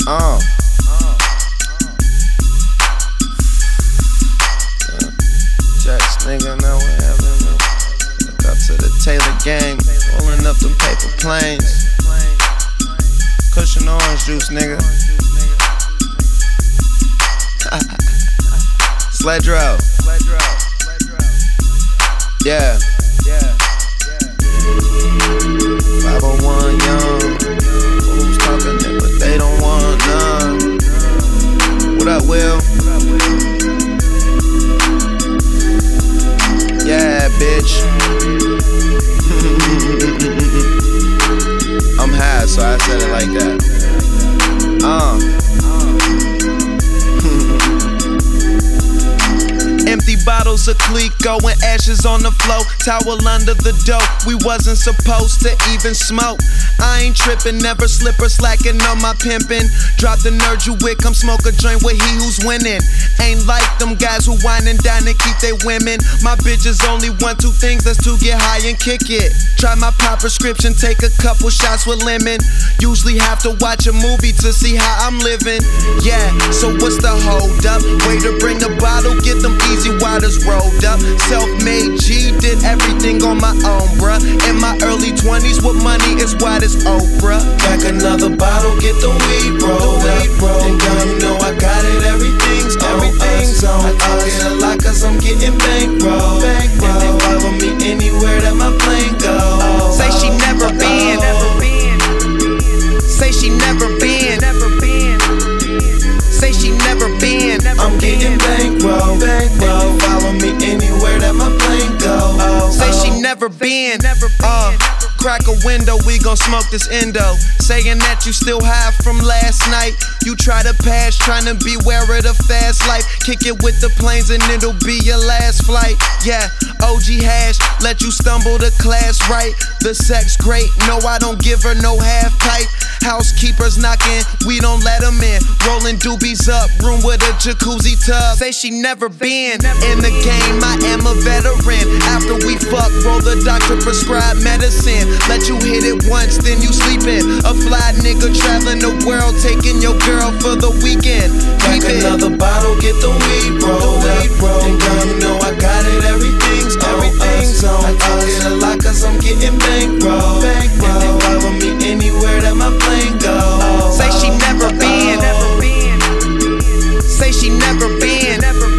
Jacks, nigga, know what happened. Look up to the Taylor gang, rolling up them paper planes. Cushion orange juice, nigga. Sledro. Yeah. 501 young. Who's talking it, but they don't want none. What up, Will? Yeah, bitch. I'm high, so I said it like that. Empty bottles of Clico and ashes on the floor. Towel under the dough. We wasn't supposed to even smoke. I ain't trippin', never slip or slacking on my pimpin'. Drop the nerd you with, come smoke a joint with he who's winning. Ain't like them guys who whine and dine and keep they women. My bitches only want two things, that's to get high and kick it. Try my pop prescription, take a couple shots with lemon. Usually have to watch a movie to see how I'm living. Yeah, so what's the hold up? Way to bring the bottle, get them easy waters rolled up. Self-made G, did everything on my own, bruh. In my early 20s with money as wide as Oprah. Back another bottle, get the weed rolled up. And girl, you know I got it, everything's on. I talk it a lot cause I'm getting bankroll. And they follow me anywhere that my plane goes. Say she never been. Say she never been. Say she never been. I'm getting bankroll. Follow me anywhere that my plane goes. Say she never been. Crack a window, we gon' smoke this endo. Saying that you still high from last night. You try to pass, tryna beware of the fast life. Kick it with the planes and it'll be your last flight. Yeah, OG hash, let you stumble to class right. The sex great, no I don't give her no half pipe. Housekeepers knocking, we don't let them in. Rolling doobies up, room with a jacuzzi tub. Say she never been. In the game, I am a veteran. After we fuck, roll the doctor prescribed medicine. Let you hit it once, then you sleepin'. A fly nigga traveling the world, taking your girl for the weekend. Back another bottle, get the weed rolled up. And girl, you know I got it, everything's on. I talk it a lot cause I'm getting bankroll. And they follow me anywhere that my plane goes. Say she never been. Say she never been.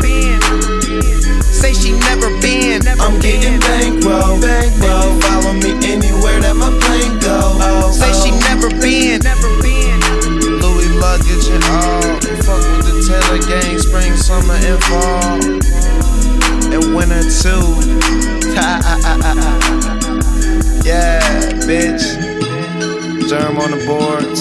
Say she never been. I'm getting bankroll. Follow me anywhere that my plane goes. Say she never been. Louis luggage and all. Fuck with the Taylor gang, spring, summer, and fall. And winter too. Yeah, bitch. Germ on the boards.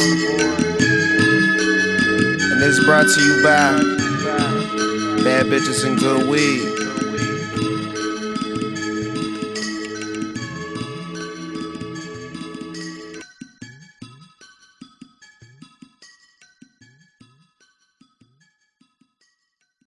And it's brought to you by Bad Bitches and Good Weed.